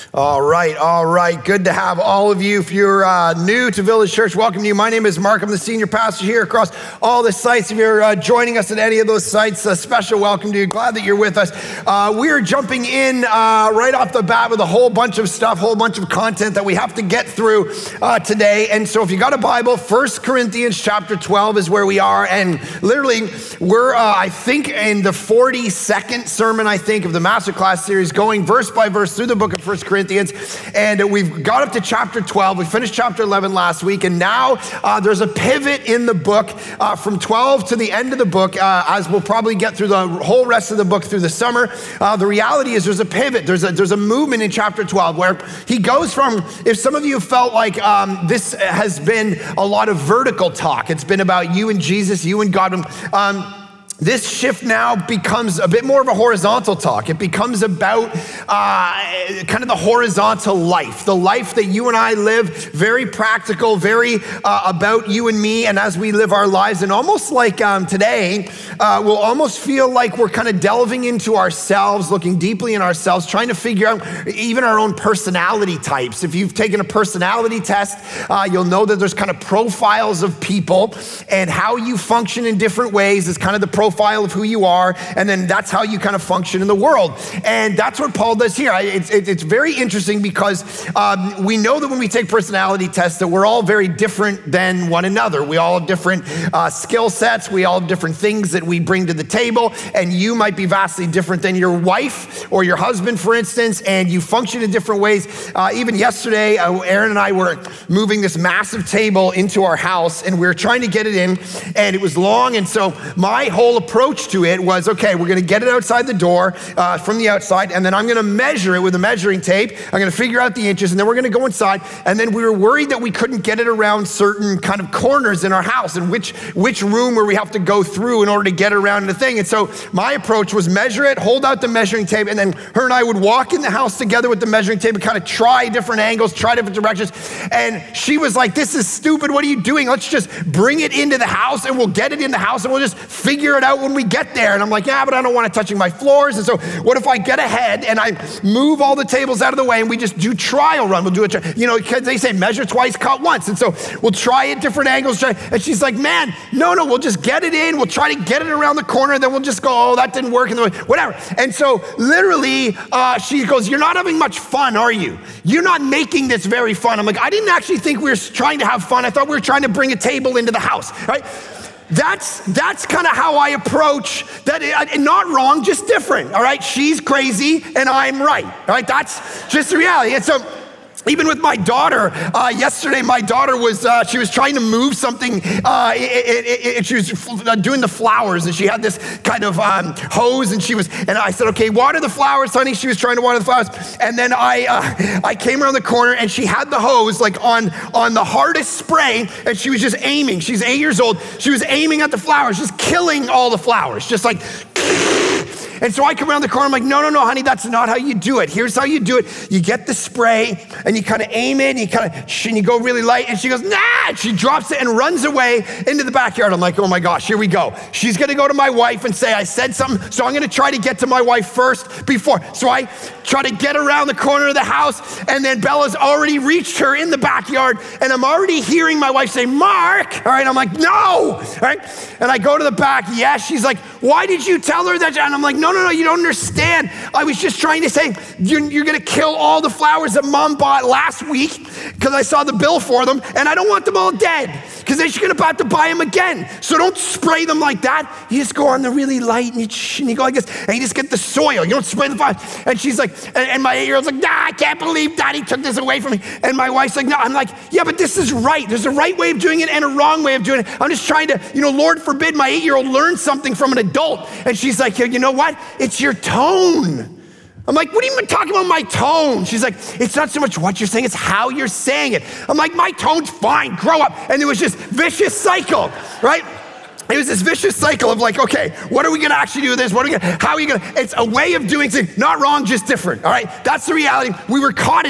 All right. Good to have all of you. If you're new to Village Church, welcome to you. My name is Mark. I'm the senior pastor here across all the sites. If you're joining us at any of those sites, a special welcome to you. Glad that you're with us. We're jumping in right off the bat with a whole bunch of stuff, whole bunch of content that we have to get through today. And so if you got a Bible, 1 Corinthians chapter 12 is where we are. And literally, we're, I think, in the 42nd sermon, of the Masterclass series, going verse by verse through the book of 1 Corinthians. And we've got up to chapter 12. We finished chapter 11 last week. And now there's a pivot in the book from 12 to the end of the book, as we'll probably get through the whole rest of the book through the summer. The reality is there's a pivot. There's a movement in chapter 12 where he goes from, if some of you felt like this has been a lot of vertical talk, it's been about you and Jesus, you and God. This shift now becomes a bit more of a horizontal talk. It becomes about kind of the horizontal life, the life that you and I live, very practical, very about you and me, and as we live our lives. And almost like today, we'll almost feel like we're kind of delving into ourselves, looking deeply in ourselves, trying to figure out even our own personality types. If you've taken a personality test, you'll know that there's kind of profiles of people, and how you function in different ways is kind of the profile of who you are, and then that's how you kind of function in the world. And that's what Paul does here. It's very interesting because we know that when we take personality tests that we're all very different than one another. We all have different skill sets. We all have different things that we bring to the table, and you might be vastly different than your wife or your husband, for instance, and you function in different ways. Even yesterday, Aaron and I were moving this massive table into our house, and we were trying to get it in, and it was long, and so my whole approach to it was, okay, we're gonna get it outside the door from the outside, and then I'm gonna measure it with a measuring tape. I'm gonna figure out the inches, and then we're gonna go inside. And then we were worried that we couldn't get it around certain kind of corners in our house, and which room where we have to go through in order to get around the thing. And so my approach was measure it, hold out the measuring tape, and then her and I would walk in the house together with the measuring tape and kind of try different angles, try different directions. And she was like, this is stupid, what are you doing? Let's just bring it into the house, and we'll get it in the house, and we'll just figure it out when we get there. And I'm like, yeah, but I don't want it touching my floors. And so what if I get ahead and I move all the tables out of the way, and we just do trial run? We'll do it, because they say measure twice, cut once. And so we'll try at different angles. And she's like, man, no, we'll just get it in. We'll try to get it around the corner. Then we'll just go, oh, that didn't work. And whatever. And so literally she goes, you're not having much fun, are you? You're not making this very fun. I'm like, I didn't actually think we were trying to have fun. I thought we were trying to bring a table into the house, right? That's kind of how I approach that. Not wrong, just different, all right? She's crazy and I'm right, all right? That's just the reality. And so even with my daughter, yesterday, my daughter was, she was trying to move something, she was doing the flowers, and she had this kind of hose, and I said, okay, water the flowers, honey. She was trying to water the flowers. And then I came around the corner, and she had the hose like on the hardest spray, and she was just aiming. She's 8 years old. She was aiming at the flowers, just killing all the flowers, just like. And so I come around the corner, I'm like, no, honey, that's not how you do it. Here's how you do it. You get the spray, and you kind of aim it, and you go really light, and she goes, nah! And she drops it and runs away into the backyard. I'm like, oh my gosh, here we go. She's gonna go to my wife and say, I said something, so I'm gonna try to get to my wife first before. So I try to get around the corner of the house, and then Bella's already reached her in the backyard, and I'm already hearing my wife say, Mark! All right, I'm like, no! All right? And I go to the back, yes. She's like, why did you tell her that? And I'm like, no, you don't understand. I was just trying to say, you're gonna kill all the flowers that Mom bought last week because I saw the bill for them, and I don't want them all dead because then she's gonna about to buy them again. So don't spray them like that. You just go on the really light, and you go like this, and you just get the soil. You don't spray the flowers. And she's like, and my 8-year-old's like, nah, I can't believe Daddy took this away from me. And my wife's like, no. I'm like, yeah, but this is right. There's a right way of doing it and a wrong way of doing it. I'm just trying to, Lord forbid my 8-year-old learn something from an adult. And she's like, you know what? It's your tone. I'm like, what are you talking about my tone? She's like, it's not so much what you're saying, it's how you're saying it. I'm like, my tone's fine, grow up. And it was just vicious cycle, right? It was this vicious cycle of like, okay, what are we gonna actually do with this? How are you gonna, it's a way of doing things, not wrong, just different, all right? That's the reality. We were caught in it.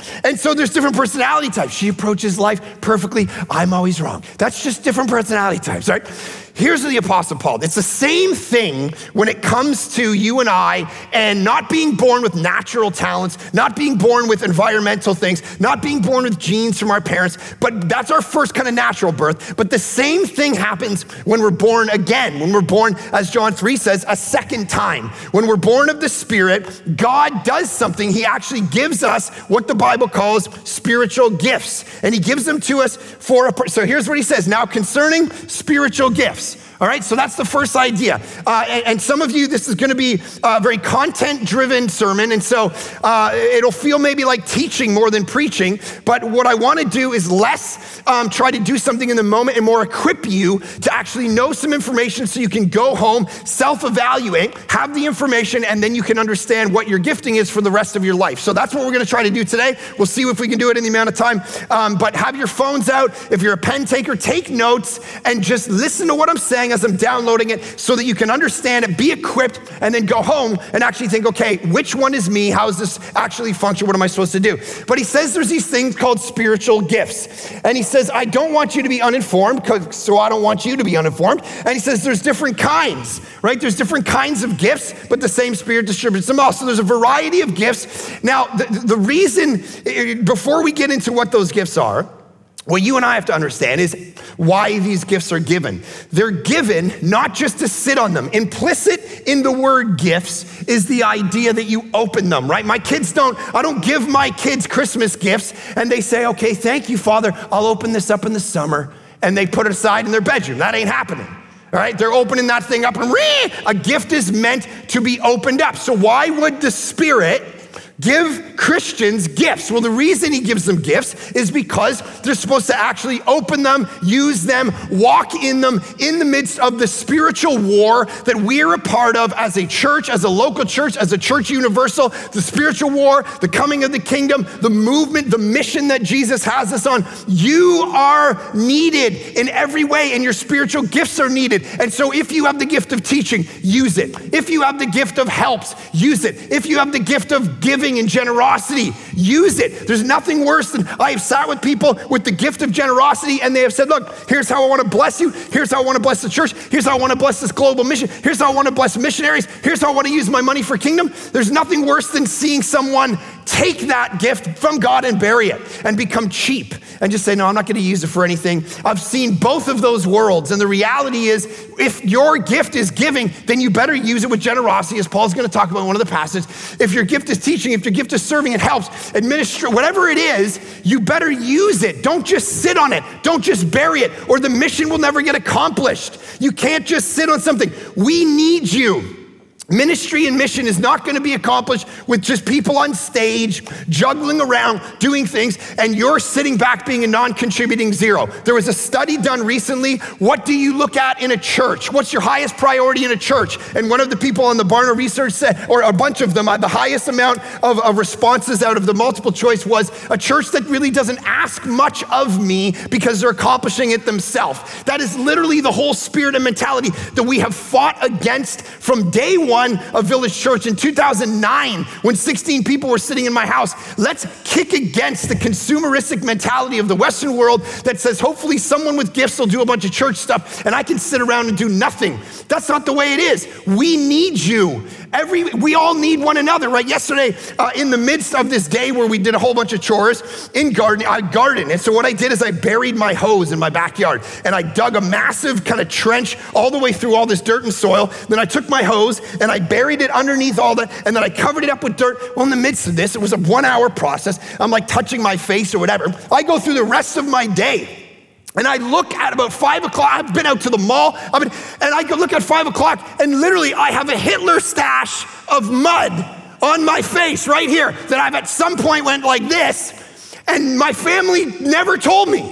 And so there's different personality types. She approaches life perfectly. I'm always wrong. That's just different personality types, right? Here's the Apostle Paul. It's the same thing when it comes to you and I and not being born with natural talents, not being born with environmental things, not being born with genes from our parents, but that's our first kind of natural birth. But the same thing happens when we're born again, when we're born, as John 3 says, a second time. When we're born of the Spirit, God does something. He actually gives us what the Bible calls spiritual gifts. And he gives them to us so here's what he says. Now concerning spiritual gifts. All right, so that's the first idea. And some of you, this is gonna be a very content-driven sermon, and so it'll feel maybe like teaching more than preaching, but what I wanna do is less try to do something in the moment and more equip you to actually know some information so you can go home, self-evaluate, have the information, and then you can understand what your gifting is for the rest of your life. So that's what we're gonna try to do today. We'll see if we can do it in the amount of time, but have your phones out. If you're a pen taker, take notes and just listen to what I'm saying as I'm downloading it so that you can understand it, be equipped, and then go home and actually think, okay, which one is me? How does this actually function? What am I supposed to do? But he says there's these things called spiritual gifts. And he says, I don't want you to be uninformed, so I don't want you to be uninformed. And he says there's different kinds, right? There's different kinds of gifts, but the same Spirit distributes them all. So there's a variety of gifts. Now, the reason, before we get into what those gifts are, what you and I have to understand is why these gifts are given. They're given not just to sit on them. Implicit in the word gifts is the idea that you open them, right? I don't give my kids Christmas gifts and they say, okay, thank you, Father, I'll open this up in the summer, and they put it aside in their bedroom. That ain't happening. All right, they're opening that thing up and a gift is meant to be opened up. So why would the Spirit give Christians gifts? Well, the reason he gives them gifts is because they're supposed to actually open them, use them, walk in them in the midst of the spiritual war that we're a part of as a church, as a local church, as a church universal, the spiritual war, the coming of the kingdom, the movement, the mission that Jesus has us on. You are needed in every way, and your spiritual gifts are needed. And so if you have the gift of teaching, use it. If you have the gift of helps, use it. If you have the gift of giving and generosity, use it. There's nothing worse than I have sat with people with the gift of generosity and they have said, look, here's how I want to bless you. Here's how I want to bless the church. Here's how I want to bless this global mission. Here's how I want to bless missionaries. Here's how I want to use my money for kingdom. There's nothing worse than seeing someone take that gift from God and bury it and become cheap and just say, no, I'm not going to use it for anything. I've seen both of those worlds. And the reality is, if your gift is giving, then you better use it with generosity, as Paul's going to talk about in one of the passages. If your gift is teaching, if your gift is serving, it helps, administer, whatever it is, you better use it. Don't just sit on it. Don't just bury it, or the mission will never get accomplished. You can't just sit on something. We need you. Ministry and mission is not going to be accomplished with just people on stage, juggling around, doing things, and you're sitting back being a non-contributing zero. There was a study done recently. What do you look at in a church? What's your highest priority in a church? And one of the people on the Barna Research said, or a bunch of them, the highest amount of responses out of the multiple choice was a church that really doesn't ask much of me because they're accomplishing it themselves. That is literally the whole spirit and mentality that we have fought against from day one of Village Church in 2009 when 16 people were sitting in my house. Let's kick against the consumeristic mentality of the Western world that says hopefully someone with gifts will do a bunch of church stuff and I can sit around and do nothing. That's not the way it is. We need you. We all need one another, right? Yesterday, in the midst of this day where we did a whole bunch of chores in garden, I garden. And so what I did is I buried my hose in my backyard and I dug a massive kind of trench all the way through all this dirt and soil. Then I took my hose and I buried it underneath all that, and then I covered it up with dirt. Well, in the midst of this, it was a 1 hour process. I'm like touching my face or whatever. I go through the rest of my day. And I look at about 5 o'clock, I've been out to the mall, and I go look at 5 o'clock, and literally I have a Hitler stash of mud on my face right here that I've at some point went like this, and my family never told me.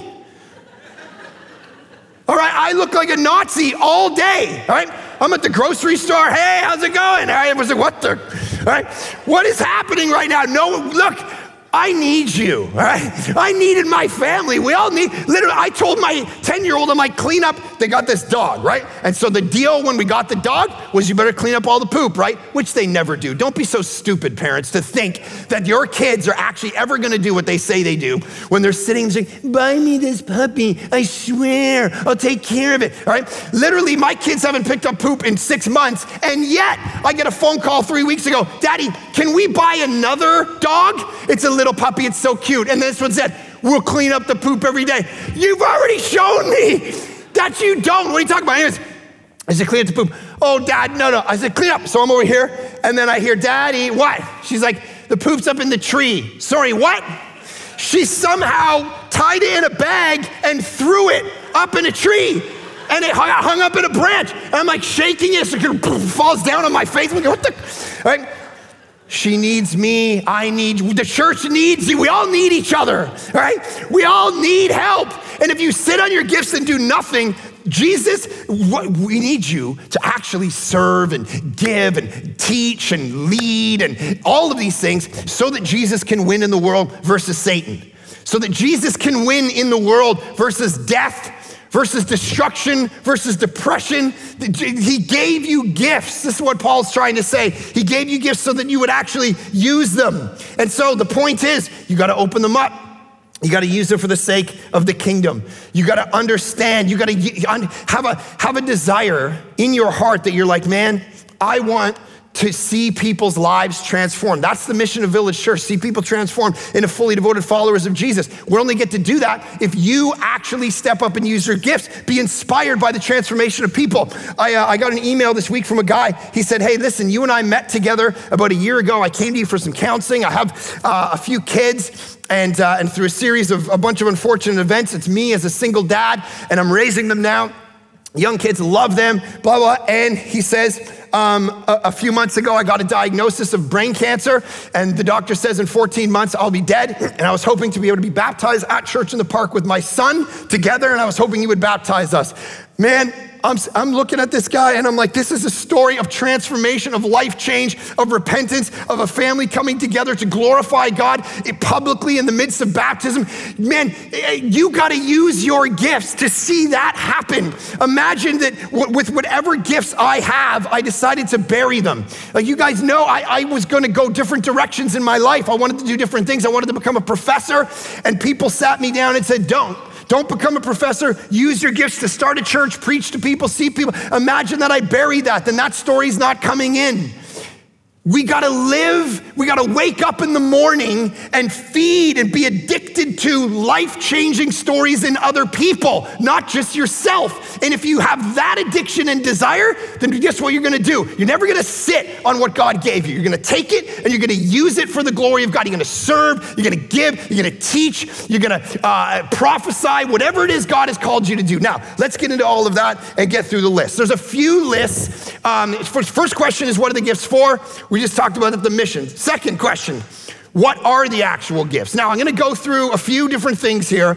All right, I look like a Nazi all day, all right? I'm at the grocery store, hey, how's it going? I was like, what the, all right? What is happening right now? No, look, I need you, all right? I needed my family. We all need, literally, I told my 10-year-old, I'm like, clean up. They got this dog, right? And so the deal when we got the dog was you better clean up all the poop, right? Which they never do. Don't be so stupid, parents, to think that your kids are actually ever gonna do what they say they do when they're sitting and saying, buy me this puppy, I swear, I'll take care of it, all right? Literally, my kids haven't picked up poop in 6 months, and yet I get a phone call 3 weeks ago, Daddy, can we buy another dog? It's a little puppy, it's so cute. And this one said, we'll clean up the poop every day. You've already shown me that you don't. What are you talking about? Anyways, I said, clean up the poop. Oh, Dad, no. I said, clean up. So I'm over here, and then I hear, Daddy, what? She's like, the poop's up in the tree. Sorry, what? She somehow tied it in a bag and threw it up in a tree. And it hung up in a branch. And I'm like shaking it so it falls down on my face. I'm like, what the? All right? She needs me, I need you, the church needs you. We all need each other, all right? We all need help. And if you sit on your gifts and do nothing, Jesus, we need you to actually serve and give and teach and lead and all of these things so that Jesus can win in the world versus Satan. So that Jesus can win in the world versus death, versus destruction, versus depression. He gave you gifts. This is what Paul's trying to say. He gave you gifts so that you would actually use them. And so the point is, you gotta open them up. You gotta use them for the sake of the kingdom. You gotta understand, you gotta have a desire in your heart that you're like, man, I want to see people's lives transformed. That's the mission of Village Church, see people transformed into fully devoted followers of Jesus. We only get to do that if you actually step up and use your gifts, be inspired by the transformation of people. I got an email this week from a guy. He said, hey, listen, you and I met together about a year ago. I came to you for some counseling. I have a few kids. And through a series of a bunch of unfortunate events, it's me as a single dad, and I'm raising them now. Young kids love them, blah, blah. And he says, a few months ago, I got a diagnosis of brain cancer, and the doctor says in 14 months, I'll be dead. And I was hoping to be able to be baptized at Church in the Park with my son together, and I was hoping he would baptize us. Man, I'm looking at this guy and I'm like, this is a story of transformation, of life change, of repentance, of a family coming together to glorify God publicly in the midst of baptism. Man, you gotta use your gifts to see that happen. Imagine that with whatever gifts I have, I decided to bury them. Like you guys know, I was gonna go different directions in my life. I wanted to do different things. I wanted to become a professor, and people sat me down and said, Don't become a professor. Use your gifts to start a church, preach to people, see people. Imagine that I buried that, then that story's not coming in. We gotta live, we gotta wake up in the morning and feed and be addicted to life-changing stories in other people, not just yourself. And if you have that addiction and desire, then guess what you're gonna do? You're never gonna sit on what God gave you. You're gonna take it and you're gonna use it for the glory of God. You're gonna serve, you're gonna give, you're gonna teach, you're gonna prophesy, whatever it is God has called you to do. Now, let's get into all of that and get through the list. There's a few lists. First question is, what are the gifts for? We just talked about the mission. Second question, what are the actual gifts? Now, I'm gonna go through a few different things here,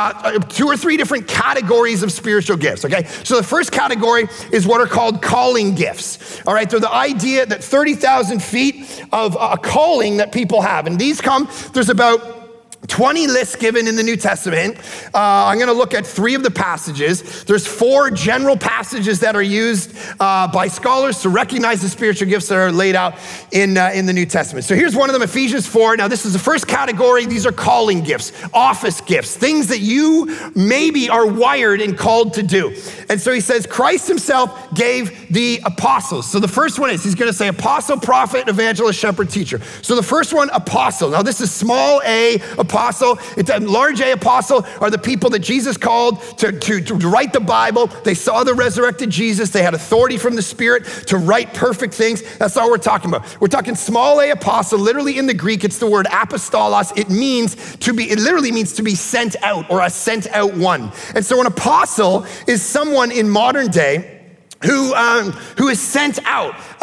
2 or 3 different categories of spiritual gifts, okay? So the first category is what are called calling gifts, all right? They're the idea that 30,000 feet of a calling that people have. And these there's about 20 lists given in the New Testament. I'm gonna look at 3 of the passages. There's 4 general passages that are used by scholars to recognize the spiritual gifts that are laid out in the New Testament. So here's one of them, Ephesians 4. Now this is the first category. These are calling gifts, office gifts, things that you maybe are wired and called to do. And so he says, Christ himself gave the apostles. So the first one is, he's gonna say apostle, prophet, evangelist, shepherd, teacher. So the first one, apostle. Now this is small a, apostle. It's a large A, apostle are the people that Jesus called to write the Bible. They saw the resurrected Jesus. They had authority from the Spirit to write perfect things. That's all we're talking about. We're talking small a, apostle. Literally in the Greek, it's the word apostolos. It literally means to be sent out, or a sent out one. And so an apostle is someone in modern day who is sent out.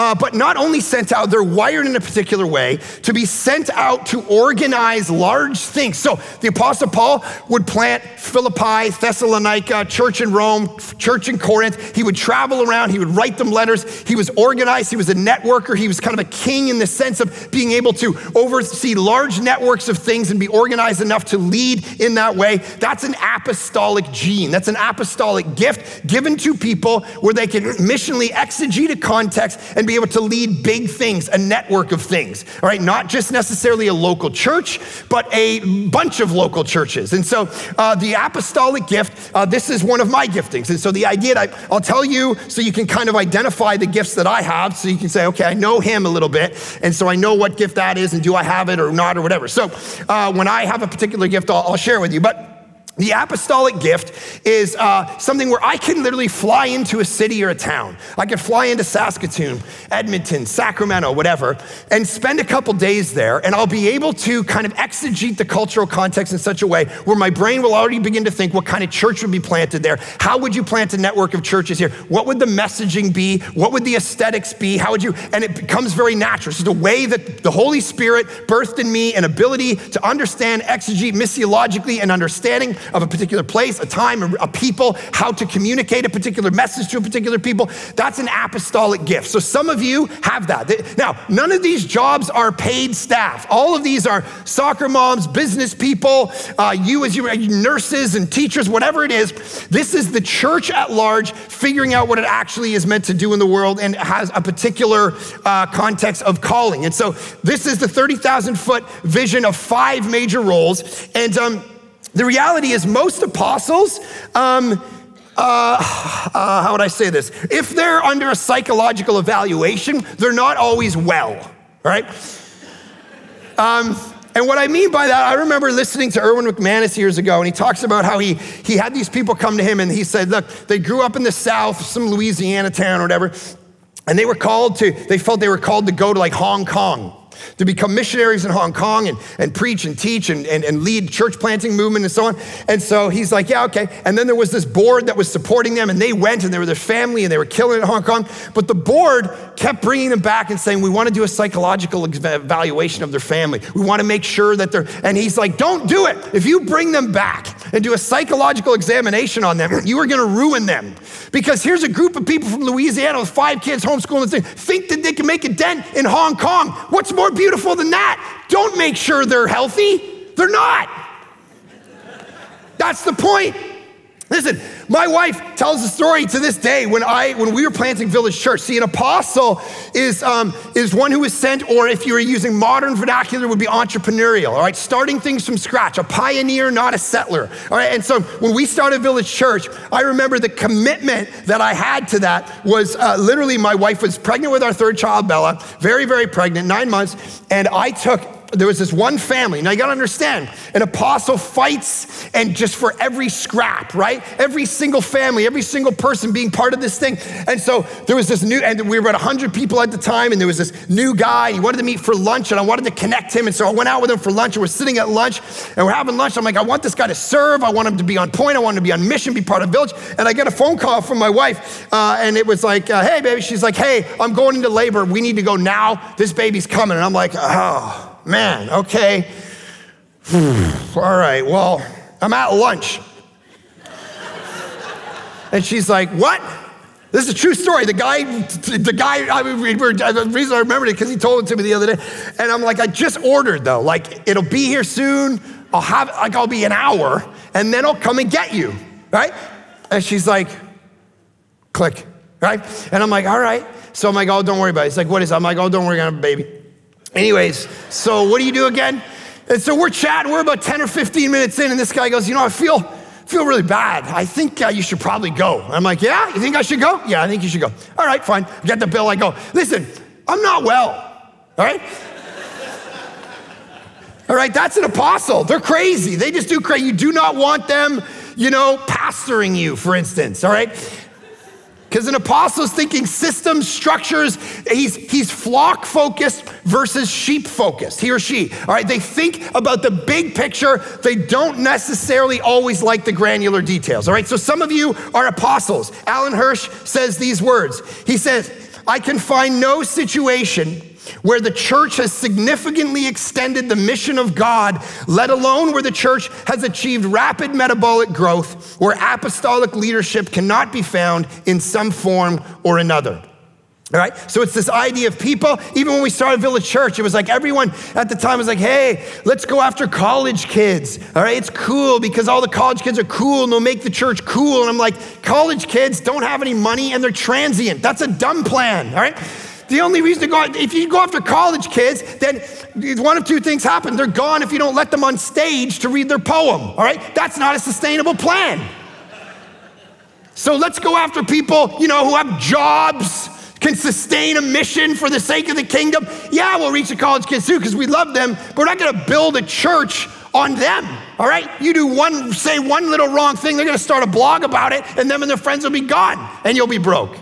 but not only sent out, they're wired in a particular way to be sent out to organize large things. So the Apostle Paul would plant Philippi, Thessalonica, church in Rome, church in Corinth. He would travel around, he would write them letters. He was organized, he was a networker, he was kind of a king in the sense of being able to oversee large networks of things and be organized enough to lead in that way. That's an apostolic gene. That's an apostolic gift given to people where they can missionally exegete a context and be able to lead big things, a network of things, all right? Not just necessarily a local church, but a bunch of local churches. And so the apostolic gift, this is one of my giftings. And so the idea that I'll tell you so you can kind of identify the gifts that I have, so you can say, okay, I know him a little bit, and so I know what gift that is, and do I have it or not or whatever. So when I have a particular gift, I'll share with you. But the apostolic gift is something where I can literally fly into a city or a town. I could fly into Saskatoon, Edmonton, Sacramento, whatever, and spend a couple days there, and I'll be able to kind of exegete the cultural context in such a way where my brain will already begin to think what kind of church would be planted there. How would you plant a network of churches here? What would the messaging be? What would the aesthetics be? How would you, and it becomes very natural. It's the way that the Holy Spirit birthed in me an ability to understand, exegete missiologically and understanding of a particular place, a time, a people, how to communicate a particular message to a particular people. That's an apostolic gift. So some of you have that. Now, none of these jobs are paid staff. All of these are soccer moms, business people, you as your nurses and teachers, whatever it is. This is the church at large figuring out what it actually is meant to do in the world and has a particular context of calling. And so this is the 30,000 foot vision of 5 major roles. And the reality is most apostles, how would I say this? If they're under a psychological evaluation, they're not always well, right? And what I mean by that, I remember listening to Erwin McManus years ago, and he talks about how he had these people come to him, and he said, look, they grew up in the South, some Louisiana town or whatever, and they felt they were called to go to like Hong Kong, to become missionaries in Hong Kong and preach and teach and lead church planting movement and so on. And so he's like, yeah, okay. And then there was this board that was supporting them, and they went, and they were their family, and they were killing it in Hong Kong. But the board kept bringing them back and saying, we want to do a psychological evaluation of their family. We want to make sure that and he's like, don't do it. If you bring them back and do a psychological examination on them, you are going to ruin them. Because here's a group of people from Louisiana with 5 kids homeschooling and think that they can make a dent in Hong Kong. What's more beautiful than that? Don't make sure they're healthy. They're not. That's the point. Listen, my wife tells the story to this day when we were planting Village Church. See, an apostle is one who is sent, or if you were using modern vernacular, would be entrepreneurial, all right? Starting things from scratch, a pioneer, not a settler, all right? And so when we started Village Church, I remember the commitment that I had to that was literally my wife was pregnant with our 3rd child, Bella, very, very pregnant, 9 months, and there was this one family. Now you gotta understand, an apostle fights and just for every scrap, right? Every single family, every single person being part of this thing. And so there was this and we were about 100 people at the time, and there was this new guy, he wanted to meet for lunch, and I wanted to connect him. And so I went out with him for lunch, and we're sitting at lunch, and we're having lunch. I'm like, I want this guy to serve. I want him to be on point. I want him to be on mission, be part of Village. And I get a phone call from my wife, and it was like, hey, baby. She's like, hey, I'm going into labor. We need to go now. This baby's coming. And I'm like, oh. Man, okay. All right, well, I'm at lunch. And she's like, what? This is a true story. The guy, the reason I remembered it because he told it to me the other day. And I'm like, I just ordered though. Like, it'll be here soon. I'll be an hour, and then I'll come and get you, right? And she's like, click, right? And I'm like, all right. So I'm like, oh, don't worry about it. It's like, what is it? I'm like, oh, don't worry, I have a baby. Anyways, so what do you do again? And so we're chatting, we're about 10 or 15 minutes in, and this guy goes, I feel really bad. I think you should probably go. I'm like, yeah, you think I should go? Yeah, I think you should go. All right, fine. I get the bill, I go, listen, I'm not well, all right? All right, that's an apostle. They're crazy. They just do crazy. You do not want them, pastoring you, for instance, all right? Because an apostle is thinking systems, structures. He's flock focused versus sheep focused, he or she. All right, they think about the big picture. They don't necessarily always like the granular details. All right, so some of you are apostles. Alan Hirsch says these words. He says, I can find no situation where the church has significantly extended the mission of God, let alone where the church has achieved rapid metabolic growth, where apostolic leadership cannot be found in some form or another. All right, so it's this idea of people, even when we started Village Church, it was like everyone at the time was like, hey, let's go after college kids. All right, it's cool because all the college kids are cool and they'll make the church cool. And I'm like, college kids don't have any money and they're transient. That's a dumb plan, all right? The only reason to go, if you go after college kids, then one of two things happen. They're gone if you don't let them on stage to read their poem, all right? That's not a sustainable plan. So let's go after people, who have jobs, can sustain a mission for the sake of the kingdom. Yeah, we'll reach the college kids too because we love them, but we're not gonna build a church on them, all right? You say one little wrong thing, they're gonna start a blog about it, and them and their friends will be gone, and you'll be broke.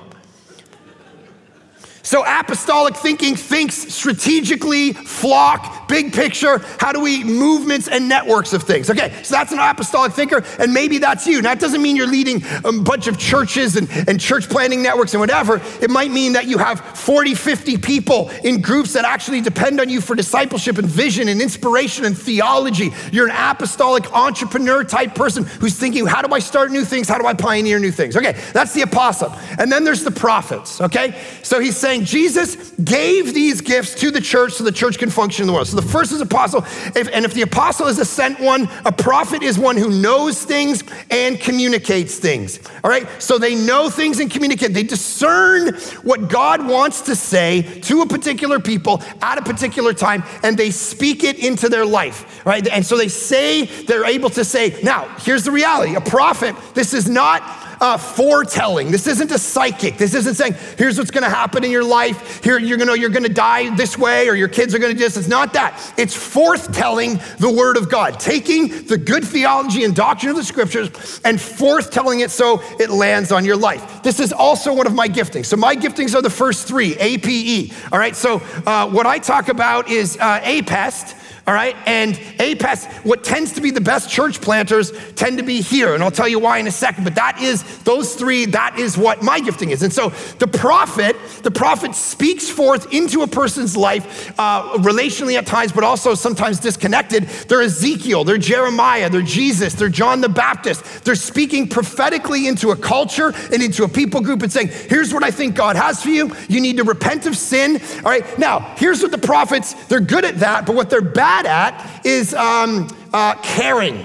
So apostolic thinking thinks strategically, flock, big picture, how do we movements and networks of things. Okay, so that's an apostolic thinker, and maybe that's you. Now, that doesn't mean you're leading a bunch of churches and church planting networks and whatever. It might mean that you have 40, 50 people in groups that actually depend on you for discipleship and vision and inspiration and theology. You're an apostolic entrepreneur type person who's thinking, how do I start new things? How do I pioneer new things? Okay, that's the apostle. And then there's the prophets, okay? So he's saying Jesus gave these gifts to the church so the church can function in the world. So the first is apostle, and if the apostle is a sent one, a prophet is one who knows things and communicates things, all right? So they know things and communicate. They discern what God wants to say to a particular people at a particular time, and they speak it into their life, right? And so they're able to say, now, here's the reality. A prophet, this is not foretelling. This isn't a psychic. This isn't saying, here's what's gonna happen in your life. Here, you're gonna die this way, or your kids are gonna do this. It's not that. It's forthtelling the word of God, taking the good theology and doctrine of the scriptures and forthtelling it so it lands on your life. This is also one of my giftings. So my giftings are the first three, APE. All right, so what I talk about is APEST. All right, and APEST, what tends to be the best church planters tend to be here, and I'll tell you why in a second, but those three, that is what my gifting is. And so the prophet speaks forth into a person's life, relationally at times, but also sometimes disconnected. They're Ezekiel, they're Jeremiah, they're Jesus, they're John the Baptist. They're speaking prophetically into a culture and into a people group and saying, here's what I think God has for you. You need to repent of sin, all right? Now, here's what the prophets, they're good at that, but what they're bad at is caring.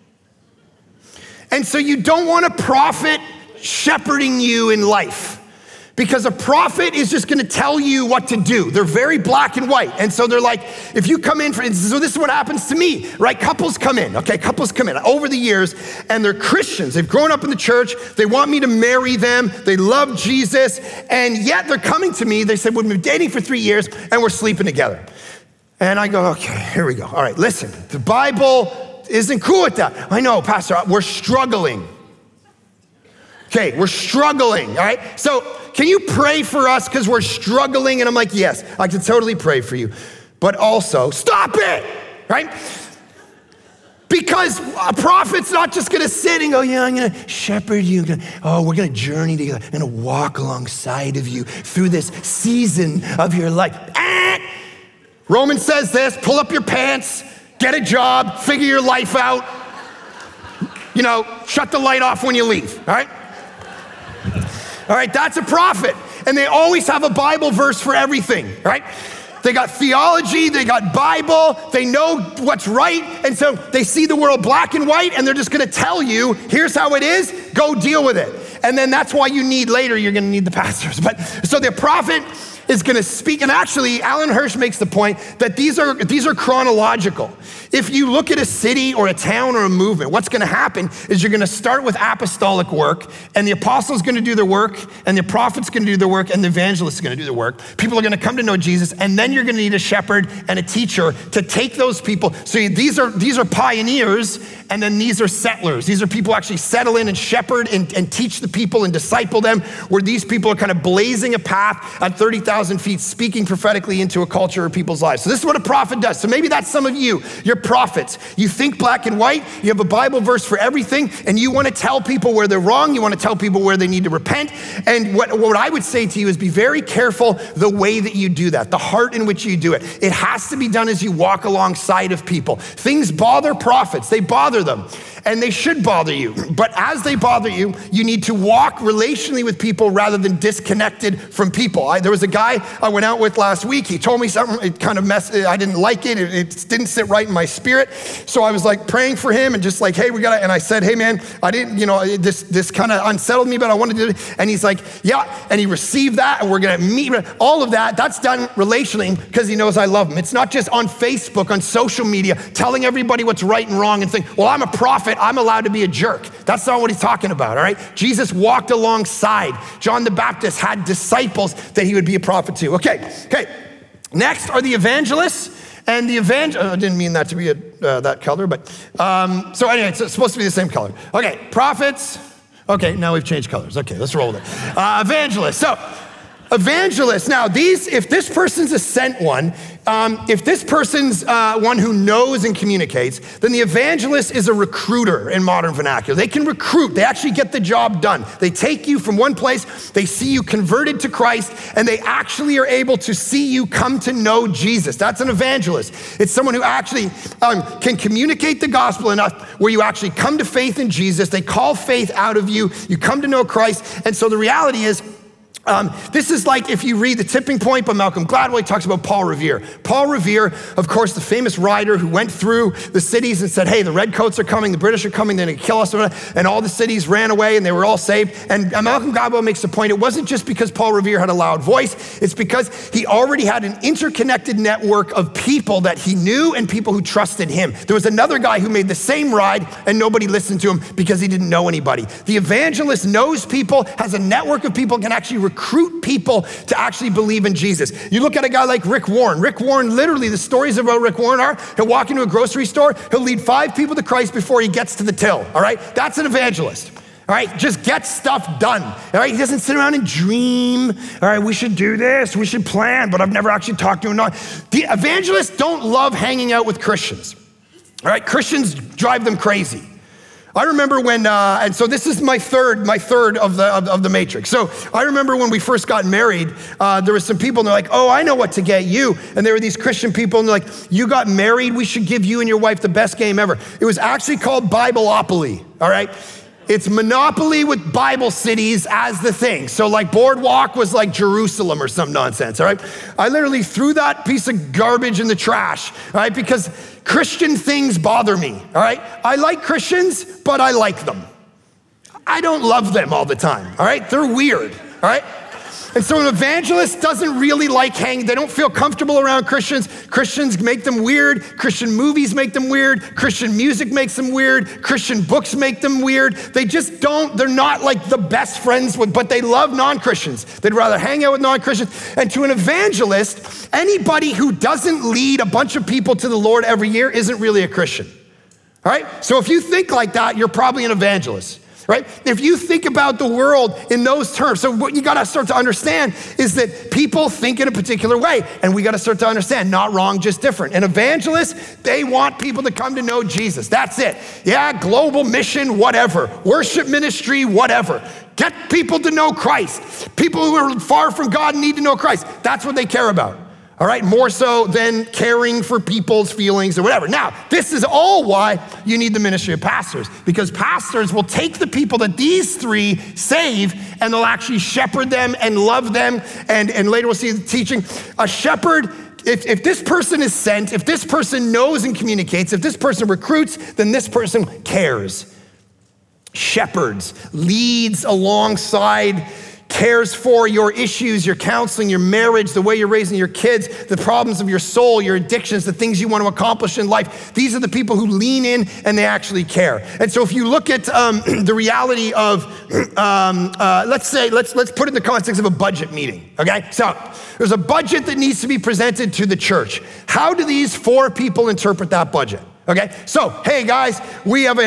And so you don't want a prophet shepherding you in life, because a prophet is just gonna tell you what to do. They're very black and white. And so they're like, if you come in, so this is what happens to me, right? Couples come in over the years, and they're Christians. They've grown up in the church. They want me to marry them. They love Jesus. And yet they're coming to me. They said, we've been dating for 3 years and we're sleeping together. And I go, okay, here we go. All right, listen, the Bible isn't cool with that. I know, Pastor, we're struggling. Okay, we're struggling, all right? So can you pray for us because we're struggling? And I'm like, yes, I can totally pray for you. But also, stop it, right? Because a prophet's not just gonna sit and go, yeah, I'm gonna shepherd you. We're gonna journey together. I'm gonna walk alongside of you through this season of your life. Romans says this, pull up your pants, get a job, figure your life out, shut the light off when you leave, all right? All right, that's a prophet. And they always have a Bible verse for everything, right? They got theology, they got Bible, they know what's right, and so they see the world black and white, and they're just gonna tell you, here's how it is, go deal with it. And then that's why you're gonna need the pastors. But so the prophet is gonna speak, and actually Alan Hirsch makes the point that these are chronological. If you look at a city or a town or a movement, what's gonna happen is you're gonna start with apostolic work, and the apostle's gonna do their work, and the prophet's gonna do their work, and the evangelist's gonna do their work. People are gonna come to know Jesus, and then you're gonna need a shepherd and a teacher to take those people. So these are pioneers, and then these are settlers. These are people who actually settle in and shepherd and teach the people and disciple them, where these people are kind of blazing a path at 30,000 1,000 feet speaking prophetically into a culture or people's lives. So this is what a prophet does. So maybe that's some of you. You're prophets. You think black and white. You have a Bible verse for everything, and you want to tell people where they're wrong. You want to tell people where they need to repent. And what I would say to you is be very careful the way that you do that, the heart in which you do it. It has to be done as you walk alongside of people. Things bother prophets. They bother them, and they should bother you. But as they bother you, you need to walk relationally with people rather than disconnected from people. There was a guy I went out with last week. He told me something, it kind of messed, I didn't like it. It didn't sit right in my spirit. So I was like praying for him and just like, hey, and I said, hey man, I didn't, this kind of unsettled me, but I wanted to, and he's like, yeah. And he received that, and we're going to meet. All of that's done relationally because he knows I love him. It's not just on Facebook, on social media, telling everybody what's right and wrong and think, well, I'm a prophet, I'm allowed to be a jerk. That's not what he's talking about, all right? Jesus walked alongside. John the Baptist had disciples that he would be a prophet to. Okay. Next are the evangelists. And the I didn't mean that to be that color, but so anyway, it's supposed to be the same color. Okay, prophets. Okay, now we've changed colors. Okay, let's roll with it. Evangelists. So evangelists. Now if this person's a sent one, if this person's one who knows and communicates, then the evangelist is a recruiter in modern vernacular. They can recruit. They actually get the job done. They take you from one place, they see you converted to Christ, and they actually are able to see you come to know Jesus. That's an evangelist. It's someone who actually can communicate the gospel enough where you actually come to faith in Jesus. They call faith out of you. You come to know Christ. And so the reality is, this is like if you read The Tipping Point by Malcolm Gladwell. He talks about Paul Revere. Paul Revere, of course, the famous writer who went through the cities and said, hey, the redcoats are coming, the British are coming, they're gonna kill us, and all the cities ran away and they were all saved. And Malcolm Gladwell makes the point, it wasn't just because Paul Revere had a loud voice, it's because he already had an interconnected network of people that he knew and people who trusted him. There was another guy who made the same ride and nobody listened to him because he didn't know anybody. The evangelist knows people, has a network of people, can actually recruit people to actually believe in Jesus. You look at a guy like Rick Warren. Rick Warren, literally, the stories about Rick Warren are, he'll walk into a grocery store, he'll lead 5 people to Christ before he gets to the till, all right? That's an evangelist. All right, just get stuff done. All right, he doesn't sit around and dream. All right, we should do this, we should plan, but I've never actually talked to him. The evangelists don't love hanging out with Christians. All right, Christians drive them crazy. I remember when, and so this is my third of the matrix. So I remember when we first got married, there were some people and they're like, oh, I know what to get you. And there were these Christian people and they're like, you got married, we should give you and your wife the best game ever. It was actually called Bibleopoly, all right? It's Monopoly with Bible cities as the thing. So like Boardwalk was like Jerusalem or some nonsense, all right? I literally threw that piece of garbage in the trash, all right? Because Christian things bother me, all right? I like Christians, but I like them. I don't love them all the time, all right? They're weird, all right? And so an evangelist doesn't really like hanging. They don't feel comfortable around Christians. Christians make them weird. Christian movies make them weird. Christian music makes them weird. Christian books make them weird. They just don't, they're not like the best friends with, but they love non-Christians. They'd rather hang out with non-Christians. And to an evangelist, anybody who doesn't lead a bunch of people to the Lord every year isn't really a Christian. All right? So if you think like that, you're probably an evangelist. Right? If you think about the world in those terms, so what you gotta start to understand is that people think in a particular way, and we gotta start to understand, not wrong, just different. And evangelists, they want people to come to know Jesus. That's it. Yeah, global mission, whatever. Worship ministry, whatever. Get people to know Christ. People who are far from God need to know Christ. That's what they care about. All right, more so than caring for people's feelings or whatever. Now, this is all why you need the ministry of pastors, because pastors will take the people that these three save and they'll actually shepherd them and love them. And later we'll see the teaching. A shepherd, if this person is sent, if this person knows and communicates, if this person recruits, then this person cares. Shepherds, leads alongside, cares for your issues, your counseling, your marriage, the way you're raising your kids, the problems of your soul, your addictions, the things you want to accomplish in life. These are the people who lean in and they actually care. And so if you look at the reality of, let's put it in the context of a budget meeting, okay? So there's a budget that needs to be presented to the church. How do these 4 people interpret that budget, okay? So, hey guys, we have an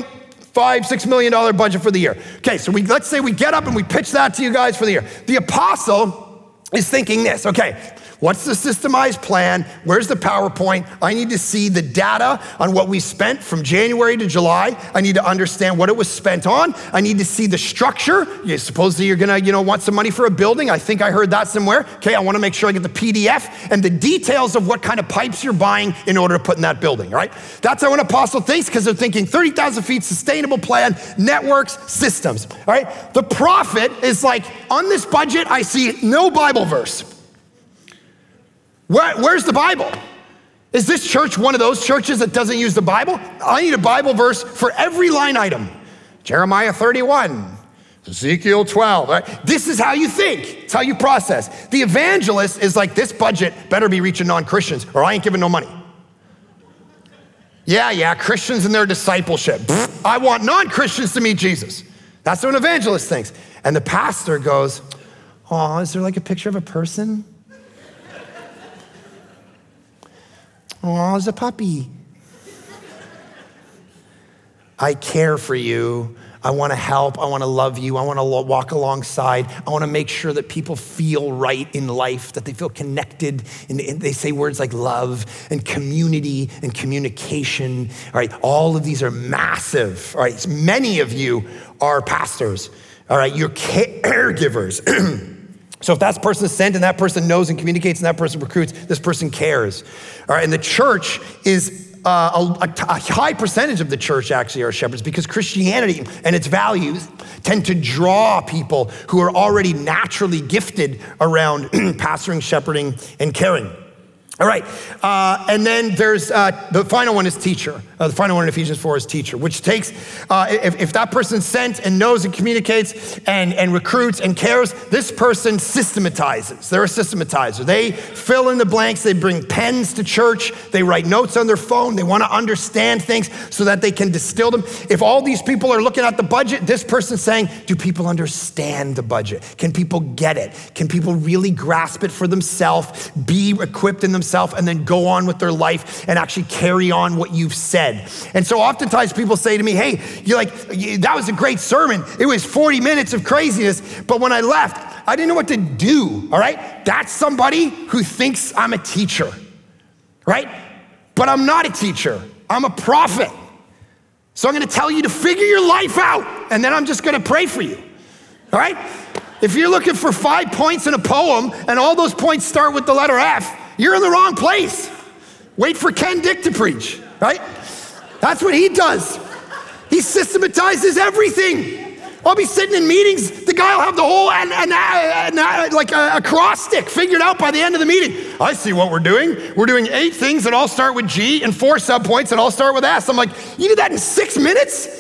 $6 million budget for the year. Okay, so let's say we get up and we pitch that to you guys for the year. The apostle is thinking this, okay, what's the systemized plan? Where's the PowerPoint? I need to see the data on what we spent from January to July. I need to understand what it was spent on. I need to see the structure. Supposedly you're gonna, want some money for a building. I think I heard that somewhere. Okay, I wanna make sure I get the PDF and the details of what kind of pipes you're buying in order to put in that building, right? That's how an apostle thinks, because they're thinking 30,000 feet, sustainable plan, networks, systems, all right? The prophet is like, on this budget, I see no Bible verse. Where's the Bible? Is this church one of those churches that doesn't use the Bible? I need a Bible verse for every line item. Jeremiah 31, Ezekiel 12. Right? This is how you think. It's how you process. The evangelist is like, this budget better be reaching non-Christians or I ain't giving no money. Yeah, Christians and their discipleship. I want non-Christians to meet Jesus. That's what an evangelist thinks. And the pastor goes, oh, is there like a picture of a person? Oh, it's a puppy. I care for you. I want to help. I want to love you. I want to walk alongside. I want to make sure that people feel right in life, that they feel connected. And they say words like love and community and communication. All right, all of these are massive. All right, many of you are pastors. All right, you're caregivers. So if that person is sent and that person knows and communicates and that person recruits, this person cares. All right, and the church is a high percentage of the church actually are shepherds, because Christianity and its values tend to draw people who are already naturally gifted around pastoring, shepherding, and caring. All right, and then there's, the final one is teacher. The final one in Ephesians 4 is teacher, which takes, if that person's sent and knows and communicates and recruits and cares, this person systematizes. They're a systematizer. They fill in the blanks. They bring pens to church. They write notes on their phone. They want to understand things so that they can distill them. If all these people are looking at the budget, this person's saying, do people understand the budget? Can people get it? Can people really grasp it for themselves, be equipped in themselves, and then go on with their life and actually carry on what you've said? And so oftentimes people say to me, hey, that was a great sermon. It was 40 minutes of craziness, but when I left, I didn't know what to do, all right? That's somebody who thinks I'm a teacher, right? But I'm not a teacher. I'm a prophet. So I'm gonna tell you to figure your life out, and then I'm just gonna pray for you, all right? If you're looking for 5 points in a poem and all those points start with the letter F, you're in the wrong place. Wait for Ken Dick to preach, right? That's what he does. He systematizes everything. I'll be sitting in meetings, the guy will have the whole like a acrostic figured out by the end of the meeting. I see what we're doing. We're doing 8 things that all start with G and 4 subpoints that all start with S. I'm like, you did that in 6 minutes?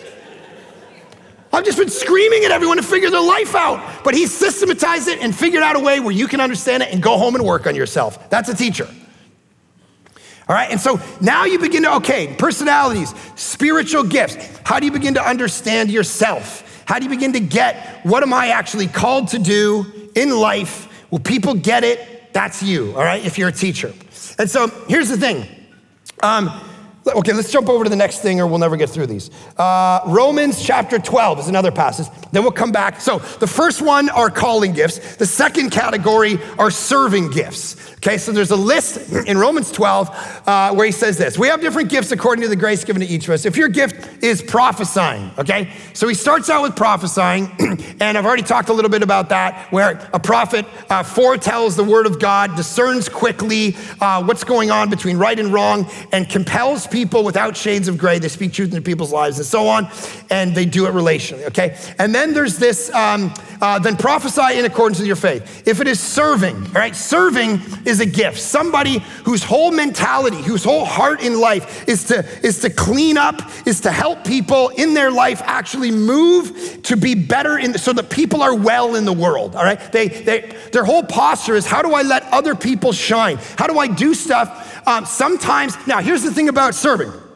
I've just been screaming at everyone to figure their life out. But he systematized it and figured out a way where you can understand it and go home and work on yourself. That's a teacher. All right, and so now you begin to, personalities, spiritual gifts. How do you begin to understand yourself? How do you begin to get, what am I actually called to do in life? Will people get it? That's you, all right, if you're a teacher. And so here's the thing. Okay, let's jump over to the next thing or we'll never get through these. Romans chapter 12 is another passage. Then we'll come back. So the first one are calling gifts. The second category are serving gifts. Okay, so there's a list in Romans 12 where he says this. We have different gifts according to the grace given to each of us. If your gift is prophesying, okay? So he starts out with prophesying, and I've already talked a little bit about that, where a prophet foretells the word of God, discerns quickly what's going on between right and wrong, and compels people without shades of gray. They speak truth into people's lives and so on, and they do it relationally, okay? And then there's this, then prophesy in accordance with your faith. If it is serving, all right? Serving is a gift. Somebody whose whole mentality, whose whole heart in life is to clean up, is to help people in their life actually move to be better so that people are well in the world, all right? Their whole posture is, how do I let other people shine? How do I do stuff? Sometimes, now here's the thing about serving.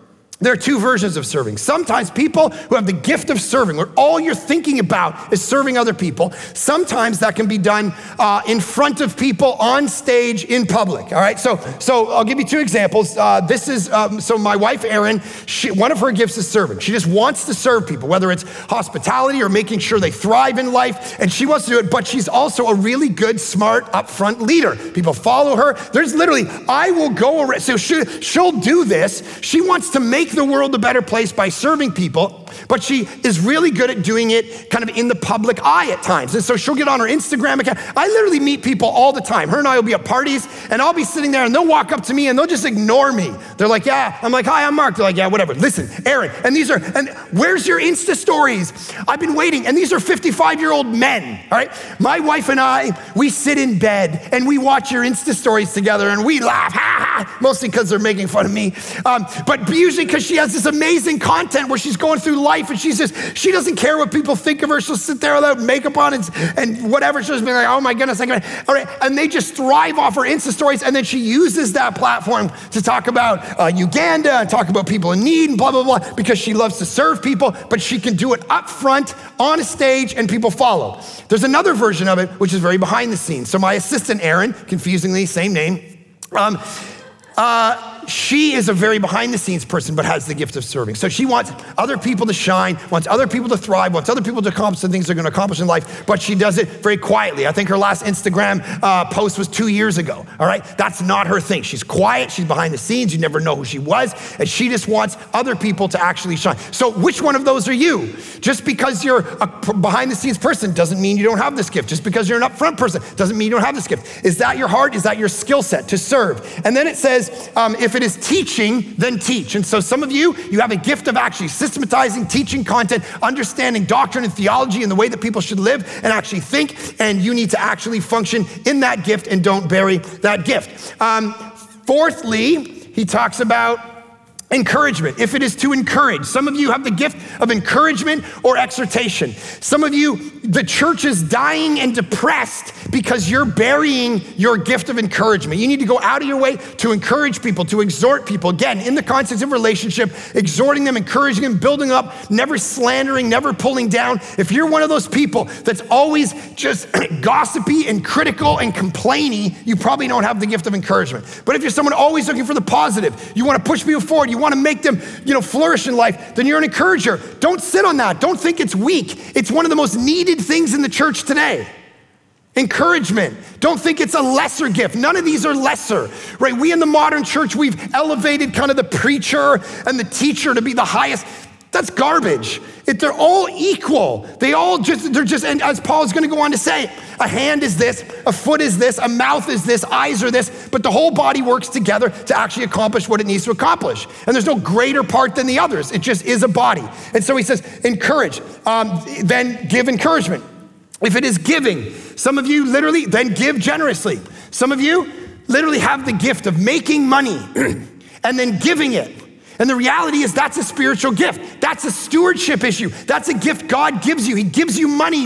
There are two versions of serving. Sometimes people who have the gift of serving, where all you're thinking about is serving other people, sometimes that can be done in front of people, on stage, in public, all right? So I'll give you two examples. This is, so my wife, Erin, one of her gifts is serving. She just wants to serve people, whether it's hospitality or making sure they thrive in life, and she wants to do it, but she's also a really good, smart, upfront leader. People follow her. There's literally, I will go around, so she'll do this. She wants to make the world a better place by serving people, but she is really good at doing it kind of in the public eye at times. And so she'll get on her Instagram account. I literally meet people all the time. Her and I will be at parties, and I'll be sitting there, and they'll walk up to me, and they'll just ignore me. They're like, yeah. I'm like, hi, I'm Mark. They're like, yeah, whatever. Listen, Erin, and where's your Insta stories? I've been waiting. And these are 55-year-old men, all right? My wife and I, we sit in bed, and we watch your Insta stories together, and we laugh, ha, ha, mostly because they're making fun of me. But usually because she has this amazing content where she's going through life, and she doesn't care what people think of her. She'll sit there without makeup on and whatever. She'll just be like, oh my goodness, all right. And they just thrive off her Insta stories, and then she uses that platform to talk about Uganda and talk about people in need and blah, blah, blah, because she loves to serve people, but she can do it up front on a stage and people follow. There's another version of it, which is very behind the scenes. So my assistant, Erin, confusingly, same name, she is a very behind the scenes person, but has the gift of serving. So she wants other people to shine, wants other people to thrive, wants other people to accomplish the things they're going to accomplish in life, but she does it very quietly. I think her last Instagram post was 2 years ago, all right? That's not her thing. She's quiet, she's behind the scenes, you never know who she was, and she just wants other people to actually shine. So which one of those are you? Just because you're a behind the scenes person doesn't mean you don't have this gift. Just because you're an upfront person doesn't mean you don't have this gift. Is that your heart? Is that your skill set to serve? And then it says, if it is teaching, then teach. And so some of you have a gift of actually systematizing, teaching content, understanding doctrine and theology and the way that people should live and actually think, and you need to actually function in that gift and don't bury that gift. Fourthly, he talks about encouragement. If it is to encourage, some of you have the gift of encouragement or exhortation. Some of you, the church is dying and depressed because you're burying your gift of encouragement. You need to go out of your way to encourage people, to exhort people. Again, in the context of relationship, exhorting them, encouraging them, building up, never slandering, never pulling down. If you're one of those people that's always just gossipy and critical and complaining, you probably don't have the gift of encouragement. But if you're someone always looking for the positive, you want to push people forward, you want to make them, flourish in life, then you're an encourager. Don't sit on that. Don't think it's weak. It's one of the most needed things in the church today. Encouragement. Don't think it's a lesser gift. None of these are lesser, right? We in the modern church, we've elevated kind of the preacher and the teacher to be the highest. That's garbage. They're all equal. They're just, and as Paul is going to go on to say, a hand is this, a foot is this, a mouth is this, eyes are this, but the whole body works together to actually accomplish what it needs to accomplish. And there's no greater part than the others. It just is a body. And so he says, encourage, then give encouragement. If it is giving, some of you literally, then give generously. Some of you literally have the gift of making money and then giving it. And the reality is that's a spiritual gift. That's a stewardship issue. That's a gift God gives you. He gives you money.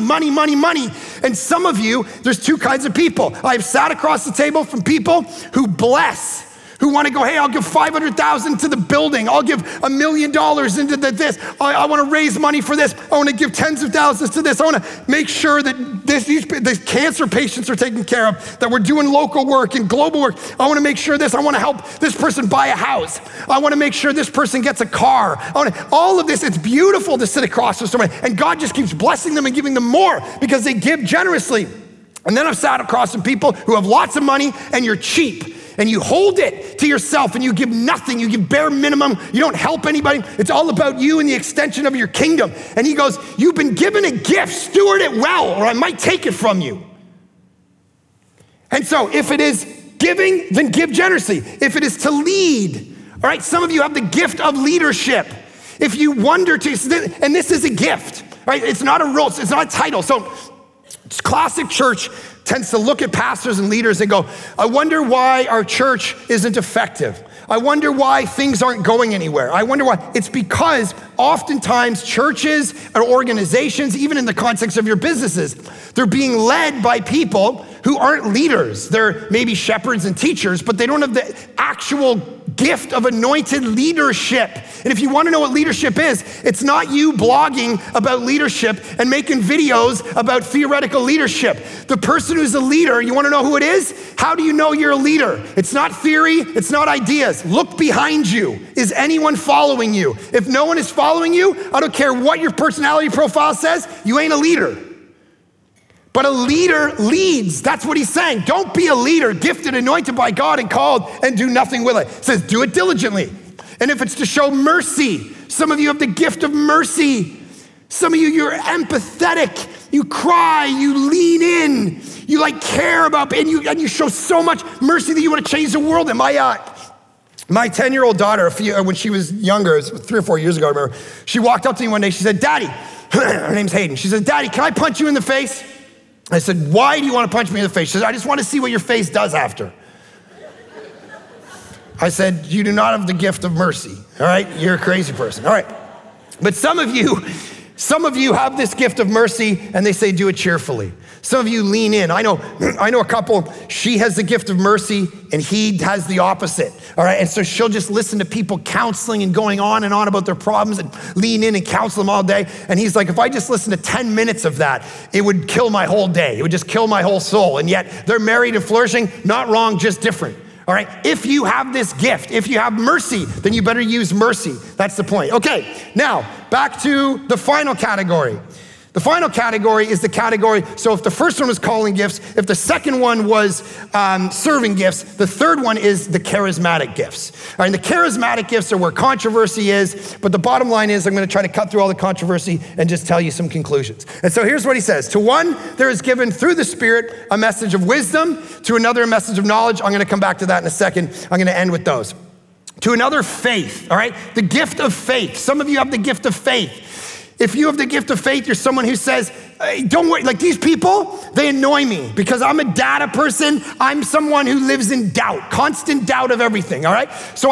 And some of you, there's two kinds of people. I've sat across the table from people who bless, who want to go, hey, I'll give $500,000 to the building. I'll give $1 million into this. I want to raise money for this. I want to give tens of thousands to this. I want to make sure that these cancer patients are taken care of, that we're doing local work and global work. I want to make sure this. I want to help this person buy a house. I want to make sure this person gets a car. All of this, it's beautiful to sit across with somebody, and God just keeps blessing them and giving them more because they give generously. And then I've sat across some people who have lots of money and you're cheap. And you hold it to yourself and you give nothing. You give bare minimum. You don't help anybody. It's all about you and the extension of your kingdom. And he goes, you've been given a gift. Steward it well, or I might take it from you. And so if it is giving, then give generously. If it is to lead, all right, some of you have the gift of leadership. If you wonder to, and this is a gift, right? It's not a role, it's not a title. So classic church tends to look at pastors and leaders and go, I wonder why our church isn't effective. I wonder why things aren't going anywhere. I wonder why. It's because oftentimes churches or organizations, even in the context of your businesses, they're being led by people who aren't leaders. They're maybe shepherds and teachers, but they don't have the actual gift of anointed leadership. And if you want to know what leadership is, it's not you blogging about leadership and making videos about theoretical leadership. The person who's a leader, you want to know who it is? How do you know you're a leader? It's not theory, it's not ideas. Look behind you. Is anyone following you? If no one is following you, I don't care what your personality profile says, you ain't a leader. But a leader leads. That's what he's saying. Don't be a leader, gifted, anointed by God and called, and do nothing with it. It says do it diligently. And if it's to show mercy, some of you have the gift of mercy. Some of you, you're empathetic. You cry, you lean in, you like care about, and you show so much mercy that you want to change the world. And my 10-year-old daughter, when she was younger, it was 3 or 4 years ago, I remember, she walked up to me one day, she said, Daddy, her name's Hayden. She said, Daddy, can I punch you in the face? I said, why do you want to punch me in the face? She said, I just want to see what your face does after. I said, you do not have the gift of mercy, all right? You're a crazy person, all right. But some of you have this gift of mercy and they say do it cheerfully. Some of you lean in. I know a couple, she has the gift of mercy and he has the opposite, all right? And so she'll just listen to people counseling and going on and on about their problems and lean in and counsel them all day. And he's like, if I just listen to 10 minutes of that, it would kill my whole day. It would just kill my whole soul. And yet they're married and flourishing, not wrong, just different. All right, if you have this gift, if you have mercy, then you better use mercy. That's the point. Okay, now back to the final category. The final category is the category, so if the first one was calling gifts, if the second one was serving gifts, the third one is the charismatic gifts. All right, and the charismatic gifts are where controversy is, but the bottom line is I'm gonna try to cut through all the controversy and just tell you some conclusions. And so here's what he says. To one, there is given through the Spirit a message of wisdom, to another a message of knowledge. I'm gonna come back to that in a second. I'm gonna end with those. To another, faith, all right? The gift of faith. Some of you have the gift of faith. If you have the gift of faith, you're someone who says, hey, don't worry, like these people, they annoy me because I'm a data person. I'm someone who lives in doubt, constant doubt of everything, all right? So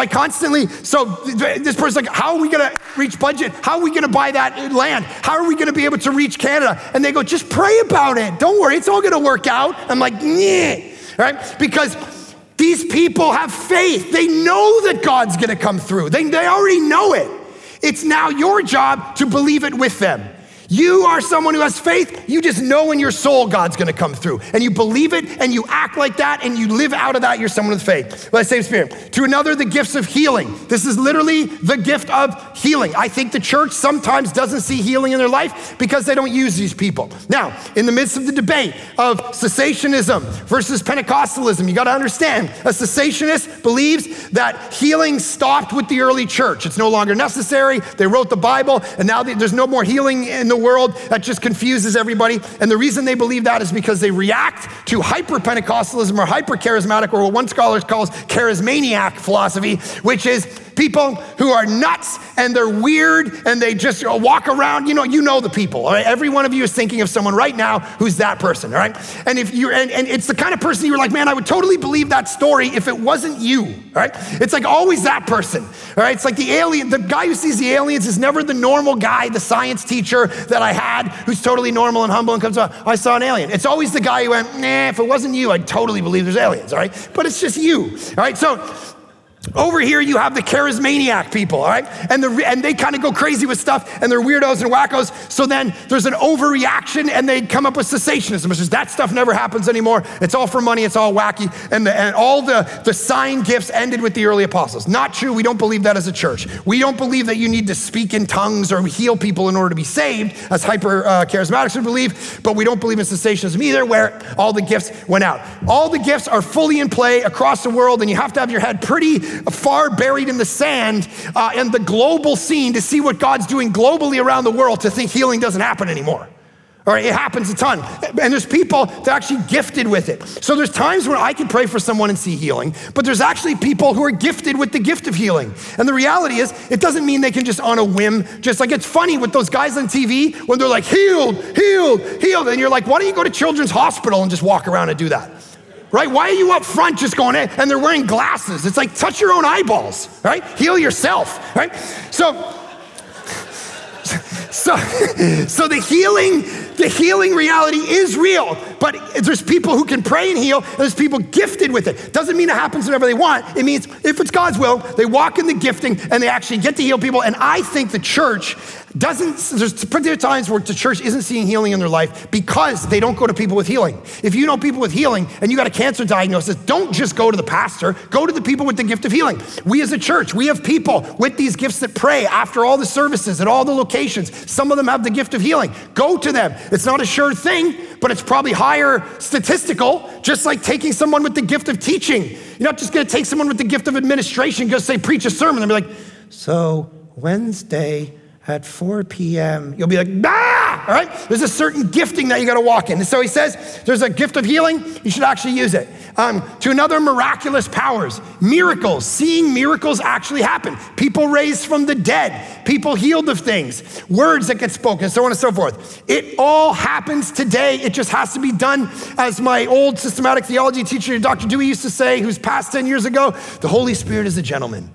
this person's like, how are we gonna reach budget? How are we gonna buy that land? How are we gonna be able to reach Canada? And they go, just pray about it. Don't worry, it's all gonna work out. I'm like, nah, all right? Because these people have faith. They know that God's gonna come through. They already know it. It's now your job to believe it with them. You are someone who has faith. You just know in your soul God's gonna come through. And you believe it and you act like that and you live out of that. You're someone with faith. Let's say Spirit. To another, the gifts of healing. This is literally the gift of healing. I think the church sometimes doesn't see healing in their life because they don't use these people. Now, in the midst of the debate of cessationism versus Pentecostalism, you gotta understand, a cessationist believes that healing stopped with the early church. It's no longer necessary. They wrote the Bible and now there's no more healing in the world. That just confuses everybody. And the reason they believe that is because they react to hyper-Pentecostalism or hyper-charismatic, or what one scholar calls charismaniac philosophy, which is people who are nuts and they're weird and they just walk around. You know the people, all right? Every one of you is thinking of someone right now who's that person, all right? And if you're, and it's the kind of person you're like, man, I would totally believe that story if it wasn't you, all right? It's like always that person, all right? It's like the alien, the guy who sees the aliens is never the normal guy, the science teacher that I had who's totally normal and humble and comes out, I saw an alien. It's always the guy who went, nah, if it wasn't you, I'd totally believe there's aliens, all right? But it's just you, all right? So over here, you have the charismaniac people, all right? And they kind of go crazy with stuff, and they're weirdos and wackos. So then there's an overreaction, and they come up with cessationism, which is that stuff never happens anymore. It's all for money. It's all wacky. And all the sign gifts ended with the early apostles. Not true. We don't believe that as a church. We don't believe that you need to speak in tongues or heal people in order to be saved, as hyper-charismatics would believe. But we don't believe in cessationism either, where all the gifts went out. All the gifts are fully in play across the world, and you have to have your head pretty far buried in the sand and the global scene to see what God's doing globally around the world to think healing doesn't happen anymore. All right, it happens a ton. And there's people that are actually gifted with it. So there's times when I can pray for someone and see healing, but there's actually people who are gifted with the gift of healing. And the reality is, it doesn't mean they can just on a whim, just like it's funny with those guys on TV when they're like, healed, healed, healed. And you're like, why don't you go to Children's Hospital and just walk around and do that? Right? Why are you up front just going, and they're wearing glasses? It's like, touch your own eyeballs, right? Heal yourself, right? So the the healing reality is real, but there's people who can pray and heal, and there's people gifted with it. Doesn't mean it happens whenever they want. It means if it's God's will, they walk in the gifting and they actually get to heal people. And I think the church there's plenty of times where the church isn't seeing healing in their life because they don't go to people with healing. If you know people with healing and you got a cancer diagnosis, don't just go to the pastor, go to the people with the gift of healing. We as a church, we have people with these gifts that pray after all the services at all the locations. Some of them have the gift of healing. Go to them. It's not a sure thing, but it's probably higher statistical, just like taking someone with the gift of teaching. You're not just gonna take someone with the gift of administration, go say, preach a sermon, and be like, so Wednesday, at 4 p.m., you'll be like, all right? There's a certain gifting that you gotta walk in. And so he says, there's a gift of healing, you should actually use it. To another, miraculous powers, miracles, seeing miracles actually happen. People raised from the dead, people healed of things, words that get spoken, so on and so forth. It all happens today. It just has to be done, as my old systematic theology teacher, Dr. Dewey, used to say, who's passed 10 years ago, the Holy Spirit is a gentleman.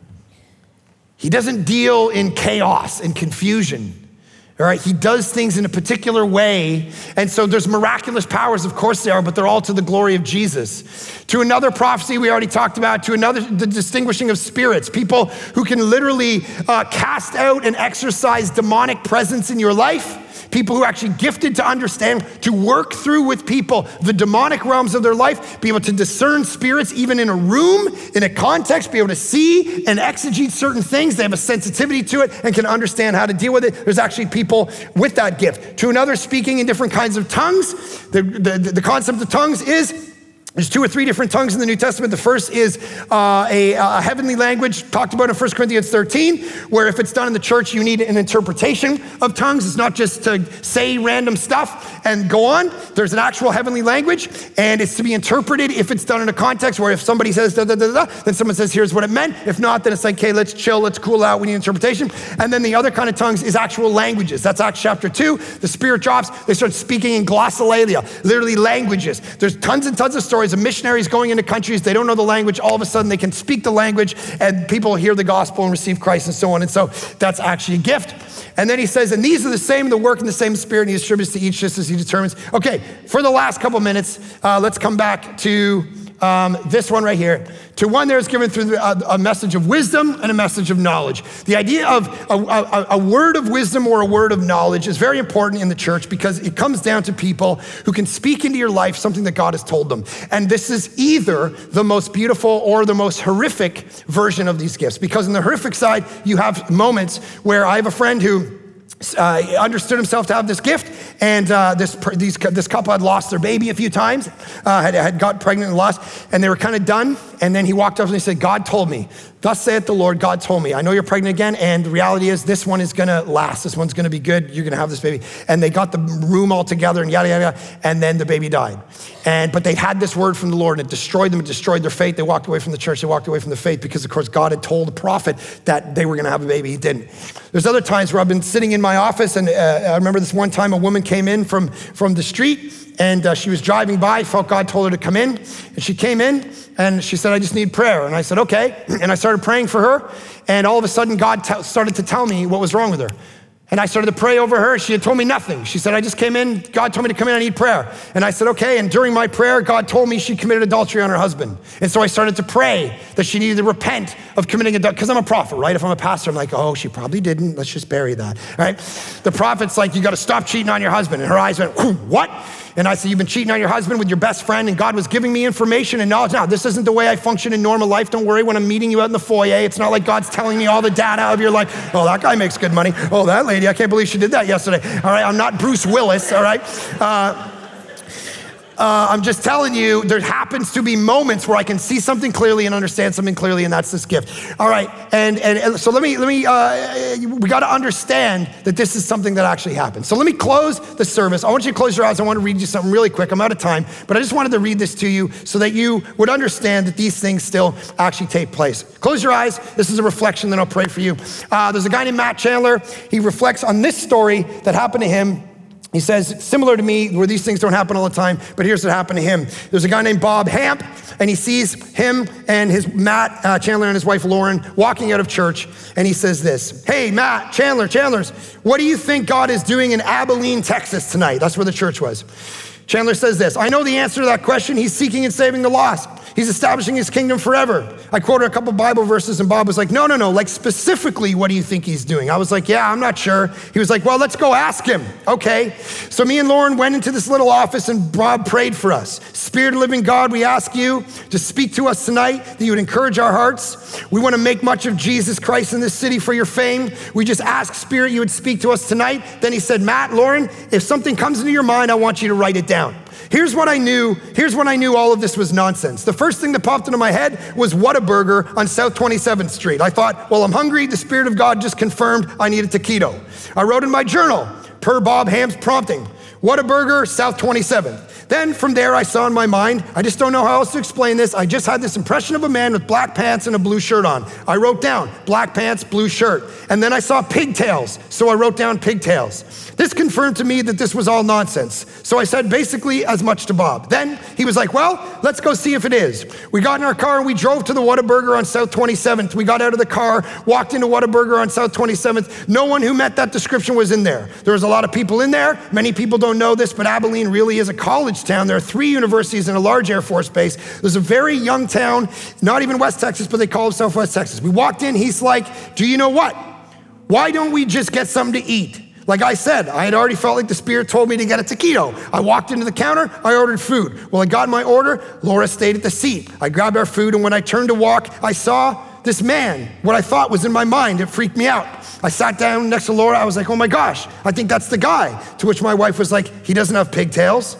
He doesn't deal in chaos and confusion, all right? He does things in a particular way, and so there's miraculous powers, of course there are, but they're all to the glory of Jesus. To another prophecy we already talked about, to another, the distinguishing of spirits, people who can literally cast out and exorcise demonic presence in your life, people who are actually gifted to understand, to work through with people the demonic realms of their life, be able to discern spirits even in a room, in a context, be able to see and exegete certain things. They have a sensitivity to it and can understand how to deal with it. There's actually people with that gift. To another, speaking in different kinds of tongues. The concept of tongues is, there's 2 or 3 different tongues in the New Testament. The first is a heavenly language talked about in 1 Corinthians 13, where if it's done in the church, you need an interpretation of tongues. It's not just to say random stuff and go on. There's an actual heavenly language, and it's to be interpreted if it's done in a context where if somebody says da da da da, then someone says, here's what it meant. If not, then it's like, okay, let's chill, let's cool out, we need interpretation. And then the other kind of tongues is actual languages. That's Acts chapter 2. The Spirit drops, they start speaking in glossolalia, literally languages. There's tons and tons of stories of missionaries going into countries, they don't know the language, all of a sudden they can speak the language and people hear the gospel and receive Christ and so on. And so that's actually a gift. And then he says, and these are the same, the work in the same Spirit, and he distributes to each just as he determines. Okay, for the last couple minutes, let's come back to this one right here. To one there is given through a message of wisdom and a message of knowledge. The idea of a word of wisdom or a word of knowledge is very important in the church because it comes down to people who can speak into your life something that God has told them. And this is either the most beautiful or the most horrific version of these gifts. Because on the horrific side, you have moments where I have a friend who understood himself to have this gift, and this couple had lost their baby a few times, had got pregnant and lost, and they were kind of done. And then he walked up and he said, God told me, thus saith the Lord, God told me, I know you're pregnant again, and the reality is this one is gonna last, this one's gonna be good, you're gonna have this baby. And they got the room all together and yada, yada, yada, and then the baby died. But they had this word from the Lord, and it destroyed them, it destroyed their faith. They walked away from the church, they walked away from the faith because of course God had told the prophet that they were gonna have a baby, he didn't. There's other times where I've been sitting in my office, and I remember this one time a woman came in from the street, and she was driving by, felt God told her to come in, and she came in, and she said, I just need prayer. And I said, okay. And I started praying for her, and all of a sudden God started to tell me what was wrong with her. And I started to pray over her. She had told me nothing. She said, I just came in, God told me to come in, I need prayer. And I said, okay. And during my prayer, God told me she committed adultery on her husband. And so I started to pray that she needed to repent of committing adultery, because I'm a prophet, right? If I'm a pastor, I'm like, oh, she probably didn't. Let's just bury that, right? The prophet's like, you got to stop cheating on your husband. And her eyes went, what? And I said, you've been cheating on your husband with your best friend, and God was giving me information and knowledge. Now, this isn't the way I function in normal life. Don't worry when I'm meeting you out in the foyer. It's not like God's telling me all the data of your life. Oh, that guy makes good money. Oh, that lady, I can't believe she did that yesterday. All right, I'm not Bruce Willis, all right? I'm just telling you, there happens to be moments where I can see something clearly and understand something clearly, and that's this gift. All right, and so we got to understand that this is something that actually happens. So let me close the service. I want you to close your eyes. I want to read you something really quick. I'm out of time, but I just wanted to read this to you so that you would understand that these things still actually take place. Close your eyes. This is a reflection, then I'll pray for you. There's a guy named Matt Chandler. He reflects on this story that happened to him He says, similar to me, where these things don't happen all the time, but here's what happened to him. There's a guy named Bob Hamp, and he sees him and his Matt Chandler and his wife Lauren walking out of church, and he says this, hey, Matt, Chandler's, what do you think God is doing in Abilene, Texas tonight? That's where the church was. Chandler says this, I know the answer to that question. He's seeking and saving the lost. He's establishing his kingdom forever. I quoted a couple Bible verses and Bob was like, no, like specifically, what do you think he's doing? I was like, yeah, I'm not sure. He was like, well, let's go ask him. Okay. So me and Lauren went into this little office and Bob prayed for us. Spirit of living God, we ask you to speak to us tonight, that you would encourage our hearts. We want to make much of Jesus Christ in this city for your fame. We just ask Spirit you would speak to us tonight. Then he said, Matt, Lauren, if something comes into your mind, I want you to write it down. Here's when I knew all of this was nonsense. The first thing that popped into my head was Whataburger on South 27th Street. I thought, well, I'm hungry. The Spirit of God just confirmed I need a taquito. I wrote in my journal, per Bob Hamp's prompting, Whataburger, South 27th. Then from there, I saw in my mind, I just don't know how else to explain this. I just had this impression of a man with black pants and a blue shirt on. I wrote down black pants, blue shirt. And then I saw pigtails, so I wrote down pigtails. This confirmed to me that this was all nonsense. So I said basically as much to Bob. Then he was like, well, let's go see if it is. We got in our car and we drove to the Whataburger on South 27th. We got out of the car, walked into Whataburger on South 27th. No one who met that description was in there. There was a lot of people in there. Many people don't know this, but Abilene really is a college town. There are 3 universities and a large Air Force base. There's a very young town, not even West Texas, but they call it Southwest Texas. We walked in, he's like, do you know what? Why don't we just get something to eat? Like I said, I had already felt like the Spirit told me to get a taquito. I walked into the counter, I ordered food. Well, I got my order, Laura stayed at the seat. I grabbed our food, and when I turned to walk, I saw this man, what I thought was in my mind. It freaked me out. I sat down next to Laura, I was like, oh my gosh, I think that's the guy. To which my wife was like, he doesn't have pigtails.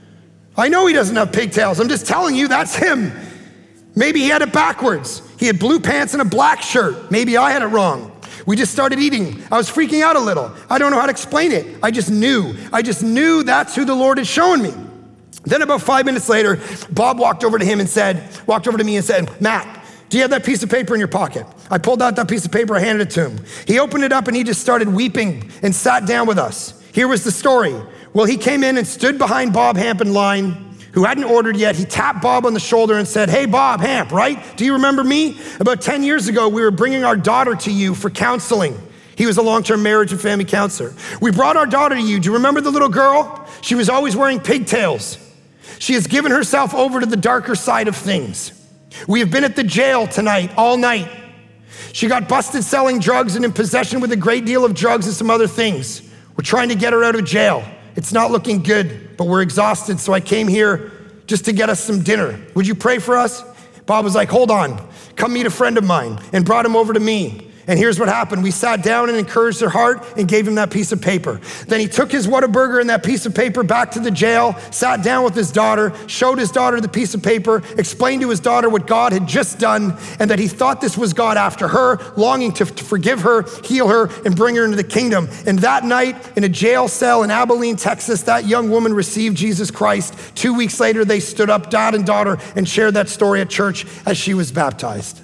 I know he doesn't have pigtails. I'm just telling you, that's him. Maybe he had it backwards. He had blue pants and a black shirt. Maybe I had it wrong. We just started eating. I was freaking out a little. I don't know how to explain it. I just knew that's who the Lord had shown me. Then about 5 minutes later, Bob walked over to me and said, Matt, do you have that piece of paper in your pocket? I pulled out that piece of paper, I handed it to him. He opened it up and he just started weeping and sat down with us. Here was the story. Well, he came in and stood behind Bob Hamp in line, who hadn't ordered yet. He tapped Bob on the shoulder and said, hey, Bob Hamp, right? Do you remember me? About 10 years ago, we were bringing our daughter to you for counseling. He was a long-term marriage and family counselor. We brought our daughter to you. Do you remember the little girl? She was always wearing pigtails. She has given herself over to the darker side of things. We have been at the jail tonight, all night. She got busted selling drugs and in possession with a great deal of drugs and some other things. We're trying to get her out of jail. It's not looking good, but we're exhausted, so I came here just to get us some dinner. Would you pray for us? Bob was like, hold on, come meet a friend of mine, and brought him over to me. And here's what happened. We sat down and encouraged her heart and gave him that piece of paper. Then he took his Whataburger and that piece of paper back to the jail, sat down with his daughter, showed his daughter the piece of paper, explained to his daughter what God had just done, and that he thought this was God after her, longing to forgive her, heal her, and bring her into the kingdom. And that night, in a jail cell in Abilene, Texas, that young woman received Jesus Christ. 2 weeks later, they stood up, dad and daughter, and shared that story at church as she was baptized.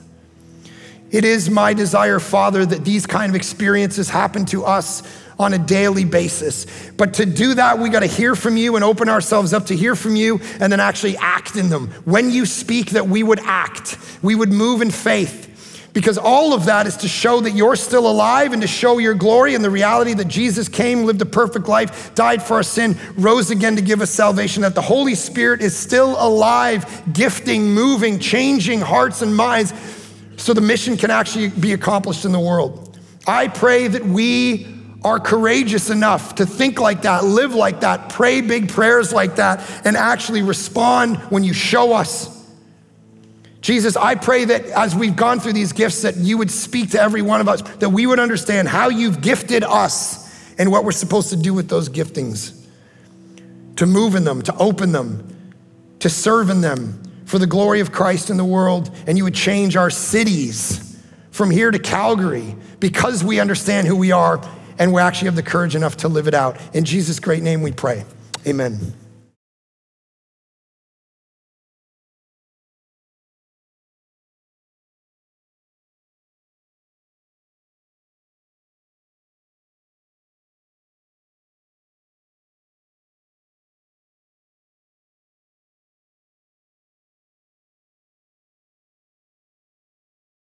It is my desire, Father, that these kind of experiences happen to us on a daily basis. But to do that, we got to hear from you and open ourselves up to hear from you and then actually act in them. When you speak, that we would act, we would move in faith. Because all of that is to show that you're still alive and to show your glory and the reality that Jesus came, lived a perfect life, died for our sin, rose again to give us salvation, that the Holy Spirit is still alive, gifting, moving, changing hearts and minds, so the mission can actually be accomplished in the world. I pray that we are courageous enough to think like that, live like that, pray big prayers like that, and actually respond when you show us. Jesus, I pray that as we've gone through these gifts, that you would speak to every one of us, that we would understand how you've gifted us and what we're supposed to do with those giftings, to move in them, to open them, to serve in them, for the glory of Christ in the world, and you would change our cities from here to Calgary because we understand who we are and we actually have the courage enough to live it out. In Jesus' great name we pray, amen.